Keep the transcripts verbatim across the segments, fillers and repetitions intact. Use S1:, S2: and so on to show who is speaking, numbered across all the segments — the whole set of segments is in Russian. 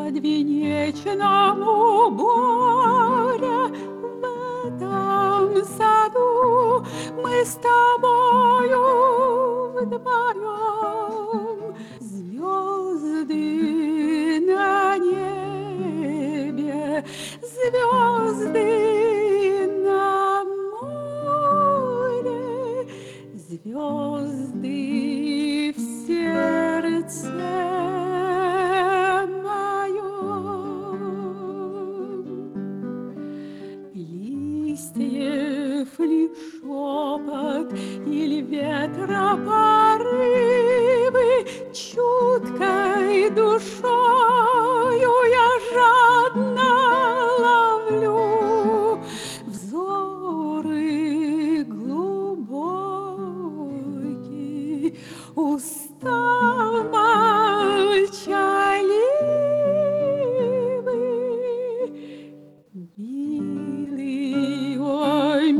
S1: подвенечному боря в этом саду мы с тобою вдвоем. Звезды на небе, звезды на море, звезды в сердце моем. Листьев ли шепот или ветра порывы, чуткой душою я жадно ловлю взоры глубокие, уста молчаливы. Милый, ой,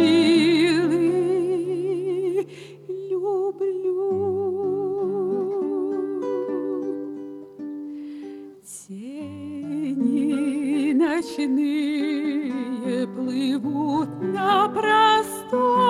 S1: милый, люблю. Тени ночные плывут на простор.